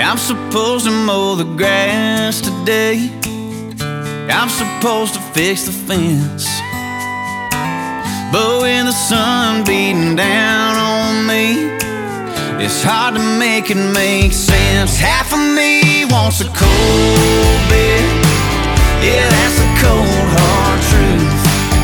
I'm supposed to mow the grass today. I'm supposed to fix the fence. But when the sun beating down on me, it's hard to make it make sense. Half of me wants a cold beer. Yeah, that's the cold hard truth.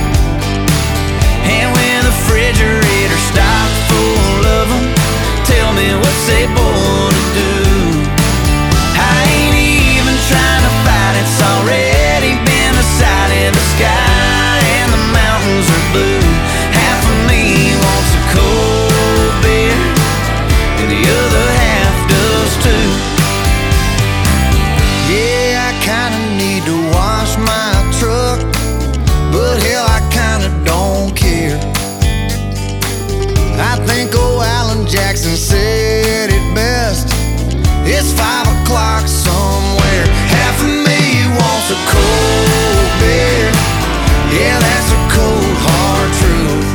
And when the refrigerator's stocked full of them, tell me what's a boy to do. I ain't even trying to fight, it's already been decided. The sky and the mountains are blue. Half of me wants a cold beer, and the other half does too. Yeah, I kinda need to wash my truck, but hell, I kinda don't care. I think old Alan Jackson said it best. It's 5 o'clock somewhere. Half of me wants a cold beer. Yeah, that's a cold hard truth.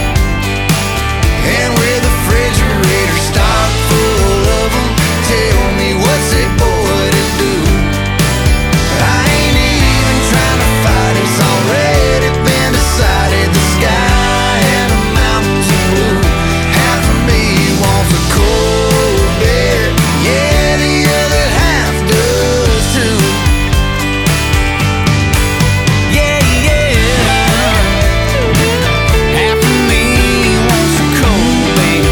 And with the refrigerator stocked full of them, tell me what's a boy to do. I ain't even trying to fight, it's already been decided. The sky and the mountains are blue. Half of me wants a cold beer. Yeah, the other half does too. Yeah, yeah. Half of me wants a cold beer.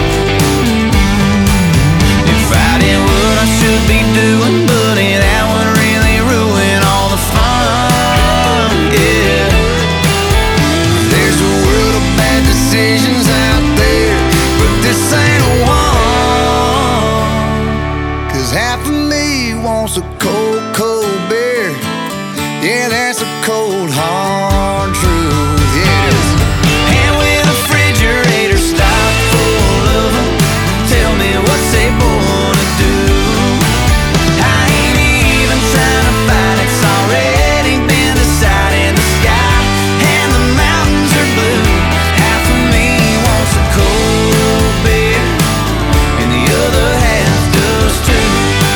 If I did what I should be doing, buddy, that would really ruin all the fun. Yeah. There's a world of bad decisions out there, but this ain't a one. 'Cause half of me wants a cold, cold beer. Yeah, that's a cold, hard truth. Yes. And with the refrigerator stocked full of them, tell me what's they born to do. I ain't even trying to fight, it's already been decided. The sky and the mountains are blue. Half of me wants a cold beer, and the other half does too.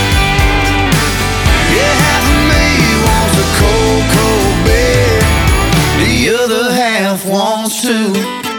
Yeah, half of me wants a cold, cold beer. The other half wants to.